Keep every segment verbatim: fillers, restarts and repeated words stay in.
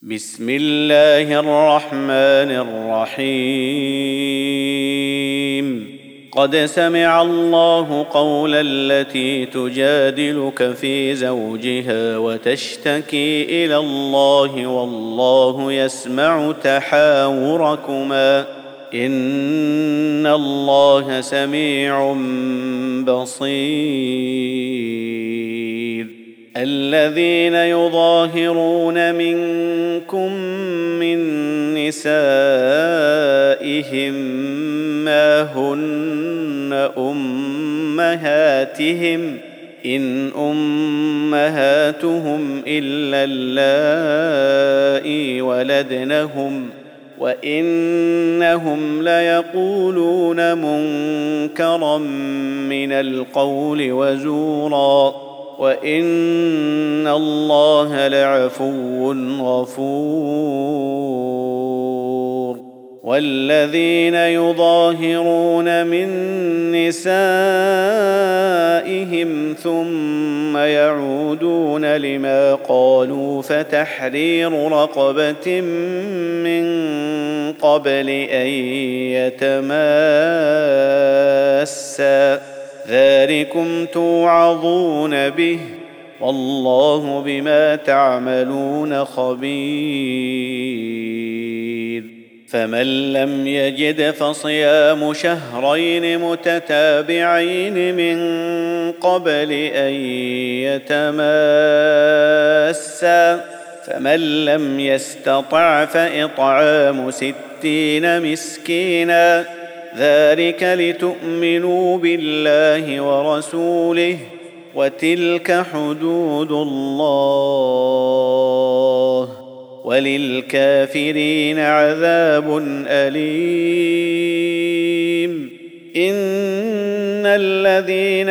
بسم الله الرحمن الرحيم. قد سمع الله قول التي تجادلك في زوجها وتشتكي إلى الله والله يسمع تحاوركما إن الله سميع بصير. الذين يظاهرون منكم من نسائهم ما هن أمهاتهم إن أمهاتهم إلا اللائي ولدنهم وإنهم ليقولون منكرا من القول وزورا وإن الله لعفو غفور. والذين يظاهرون من نسائهم ثم يعودون لما قالوا فتحرير رقبة من قبل أن يتماسا ذلكم توعظون به والله بما تعملون خبير. فمن لم يجد فصيام شهرين متتابعين من قبل أن يتماسا فمن لم يستطع فإطعام ستين مسكينا ذلك لتؤمنوا بالله ورسوله وتلك حدود الله وللكافرين عذاب أليم. إن الذين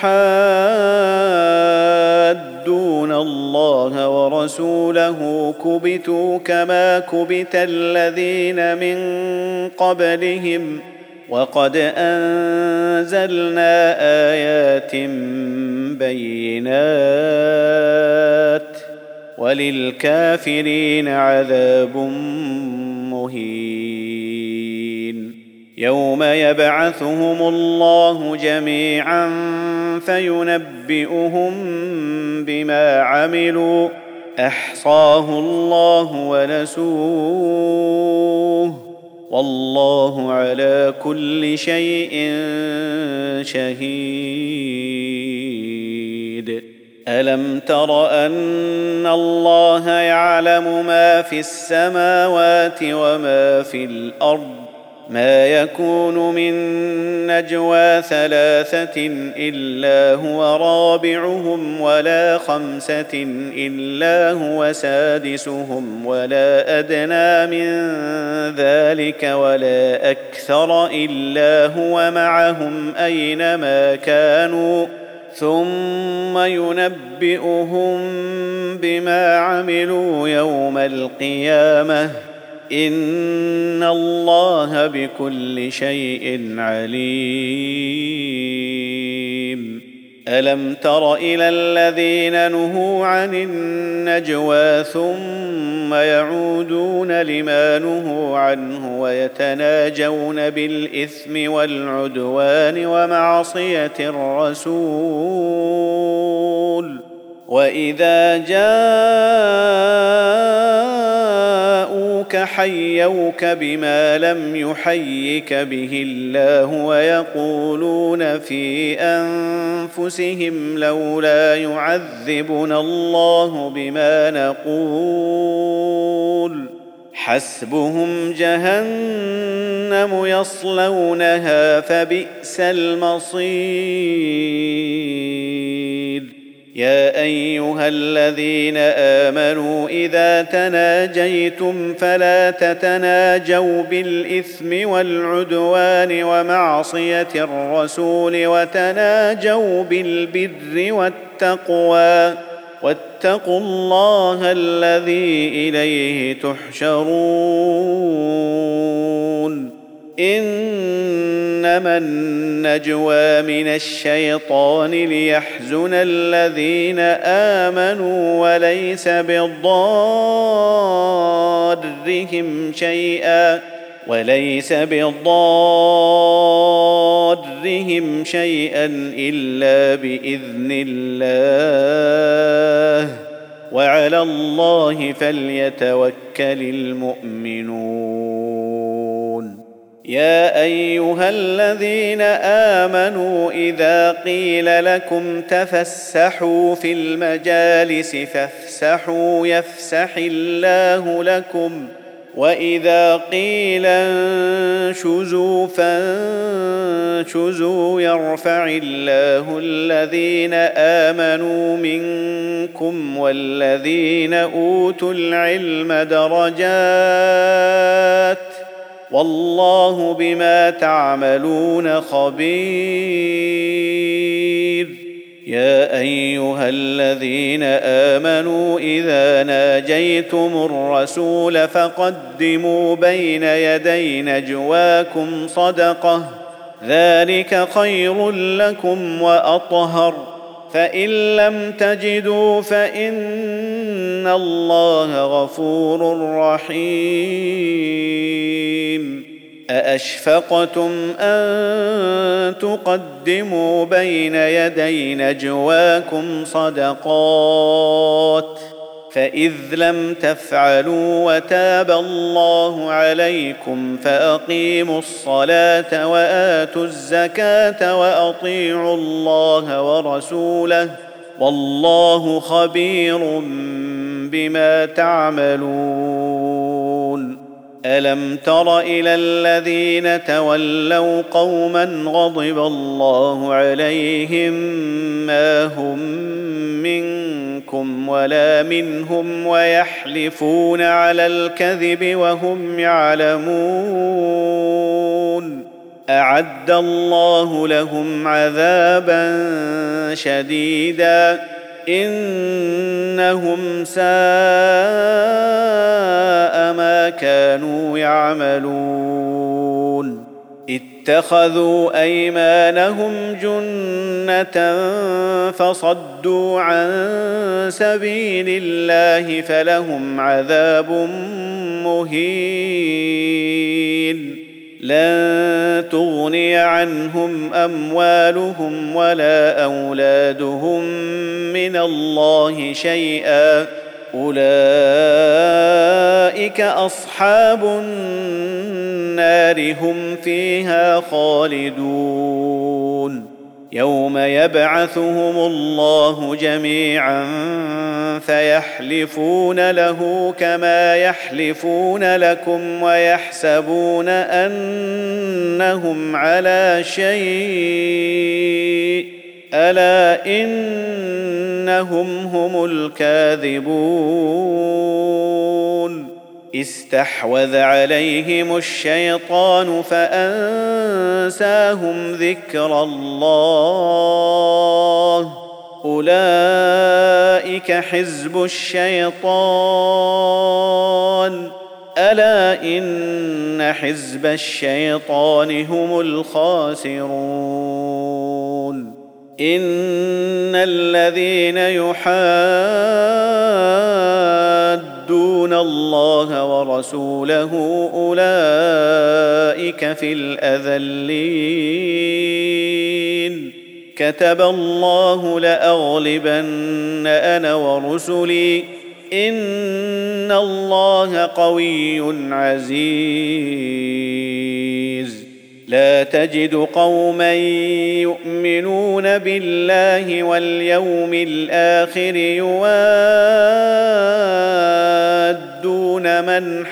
يحادون الله ورسوله كبتوا كما كبت الذين من قبلهم وقد أنزلنا آيات بينات وللكافرين عذاب مهين. يوم يبعثهم الله جميعا فينبئهم بما عملوا أحصاه الله ونسوه والله على كل شيء شهيد. ألم تر أن الله يعلم ما في السماوات وما في الأرض ما يكون من نجوى ثلاثة إلا هو رابعهم ولا خمسة إلا هو سادسهم ولا أدنى من ذلك ولا أكثر إلا هو معهم أينما كانوا ثم ينبئهم بما عملوا يوم القيامة إن الله بكل شيء عليم. ألم تر إلى الذين نهوا عن النجوى ثم يعودون لما نهوا عنه ويتناجون بالإثم والعدوان ومعصية الرسول وإذا جاءوك حيوك بما لم يحيك به الله ويقولون في أنفسهم لولا يعذبنا الله بما نقول حسبهم جهنم يصلونها فبئس المصير. يا أيها الذين آمنوا إذا تناجيتم فلا تتناجوا بالإثم والعدوان ومعصية الرسول وتناجوا بالبر والتقوى واتقوا الله الذي إليه تحشرون. إنما النجوى من الشيطان ليحزن الذين آمنوا وليس بالضار ضارهم شيئا وليس بضارهم شيئا إلا بإذن الله وعلى الله فليتوكل المؤمنون. يا أيها الذين آمنوا إذا قيل لكم تفسحوا في المجالس فافسحوا يفسح الله لكم وإذا قيل انشزوا فانشزوا يرفع الله الذين آمنوا منكم والذين أوتوا العلم درجات والله بما تعملون خبير. يا أيها الذين آمنوا إذا ناجيتم الرسول فقدموا بين يدي نجواكم صدقة ذلك خير لكم وأطهر فإن لم تجدوا فإن الله غفور رحيم. أأشفقتم أن تقدموا بين يدي نجواكم صدقات فإذ لم تفعلوا وتاب الله عليكم فأقيموا الصلاة وآتوا الزكاة وأطيعوا الله ورسوله والله خبير بما تعملون. ألم تر إلى الذين تولوا قوما غضب الله عليهم ما هم منكم ولا منهم ويحلفون على الكذب وهم يعلمون أعد الله لهم عذابا شديدا إنهم ساء ما كانوا يعملون. اتخذوا أيمانهم جنة فصدوا عن سبيل الله فلهم عذاب مهين. لن تغني عنهم أموالهم ولا أولادهم من الله شيئا أولئك أصحاب النار هم فيها خالدون. يوم يبعثهم الله جميعا فيحلفون له كما يحلفون لكم ويحسبون أنهم على شيء ألا إنهم هم الكاذبون. استحوذ عليهم الشيطان فأنساهم ذكر الله أولئك حزب الشيطان ألا إن حزب الشيطان هم الخاسرون. إن الذين يحادون الله ورسوله أولئك في الأذلين. كتب الله لأغلبن أنا ورسلي إن الله قوي عزيز. لا تجد قوما يؤمنون بالله واليوم الآخر يوادون من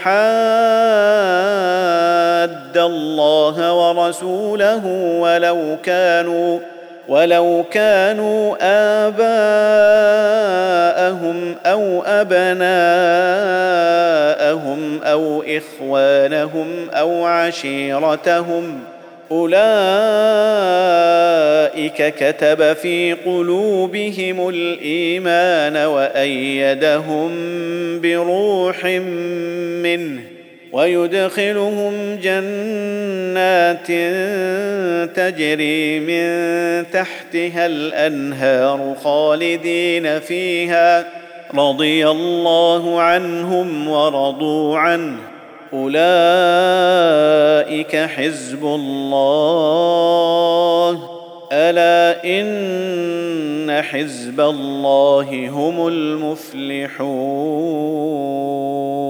حاد الله ورسوله ولو كانوا ولو كانوا آباءهم أو أبناءهم أو إخوانهم أو عشيرتهم أولئك كتب في قلوبهم الإيمان وأيدهم بروح منه ويدخلهم جنات تجري من تحتها الأنهار خالدين فيها رضي الله عنهم ورضوا عنه أولئك حزب الله ألا إن حزب الله هم المفلحون.